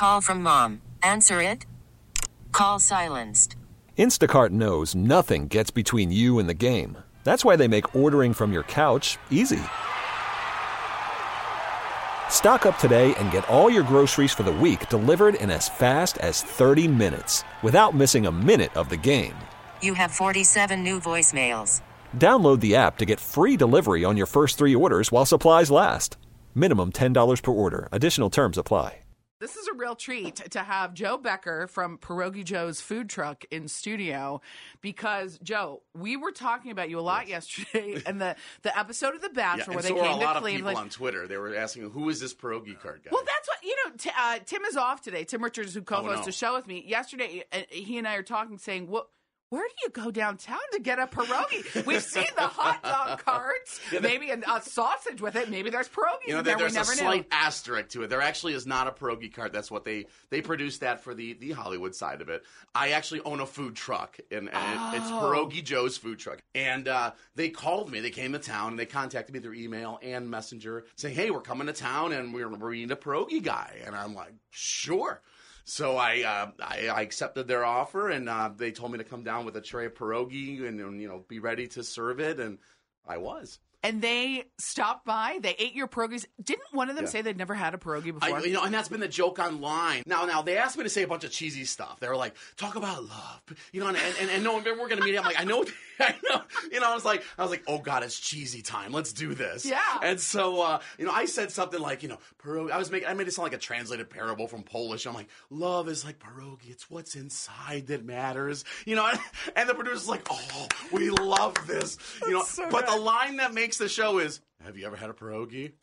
Call from mom. Answer it. Call silenced. Instacart knows nothing gets between you and the game. That's why they make ordering from your couch easy. Stock up today and get all your groceries for the week delivered in as fast as 30 minutes without missing a minute of the game. You have 47 new voicemails. Download the app to get free delivery on your first 3 orders while supplies last. Minimum $10 per order. Additional terms apply. This is a real treat to have Joe Becker from Pierogi Joe's food truck in studio because, Joe, we were talking about you a lot yesterday and the episode of The Bachelor where they came to Cleveland. So were a lot of people on Twitter. They were asking, who is this pierogi cart guy? Well, that's what, Tim is off today. Tim Richards, who co-hosts the show with me. Yesterday, he and I are talking, saying, where do you go downtown to get a pierogi? We've seen the hot dog carts, maybe a sausage with it. Maybe there's pierogies in there. There's a slight asterisk to it. There actually is not a pierogi cart. That's what they produce that for the Hollywood side of it. I actually own a food truck, and it's Pierogi Joe's food truck. And they called me. They came to town, and they contacted me through email and messenger saying, hey, we're coming to town, and we need a pierogi guy. And I'm like, sure. So I accepted their offer, and they told me to come down with a tray of pierogi and be ready to serve it, and I was. And they stopped by. They ate your pierogies. Didn't one of them say they'd never had a pierogi before? And that's been the joke online. Now they asked me to say a bunch of cheesy stuff. They were like, talk about love, and no, we're going to meet. I'm like, I know. I was like, oh God, it's cheesy time. Let's do this. Yeah. And so, I said something like, pierogi. I made it sound like a translated parable from Polish. I'm like, love is like pierogi. It's what's inside that matters. And the producer's like, oh, we love this. So but good. the line that makes the show is, have you ever had a pierogi?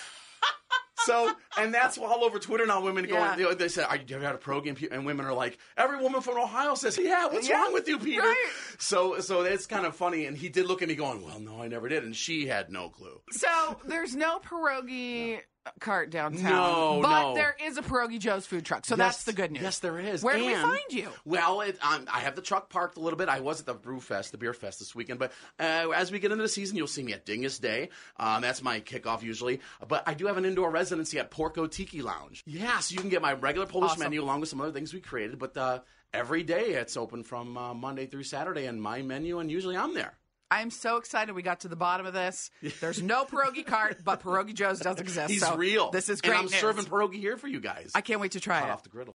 So, and that's all over Twitter now. Women going, they say, have you ever had a pierogi? And women are like, every woman from Ohio says, yeah, what's wrong with you, Peter? Right. So it's kind of funny. And he did look at me going, well, no, I never did. And she had no clue. So there's no pierogi cart downtown. No. But there is a Pierogi Joe's food truck. So that's the good news. Yes, there is. Where do we find you? Well, I have the truck parked a little bit. I was at the the beer fest this weekend. But as we get into the season, you'll see me at Dingus Day. That's my kickoff usually. But I do have an indoor residency at Porco Tiki Lounge. Yeah, so you can get my regular Polish menu along with some other things we created. But every day it's open from Monday through Saturday, and my menu, and usually I'm there. I'm so excited we got to the bottom of this. There's no pierogi cart, but Pierogi Joe's does exist. He's real. This is great And I'm serving pierogi here for you guys. I can't wait to try it. Off the griddle.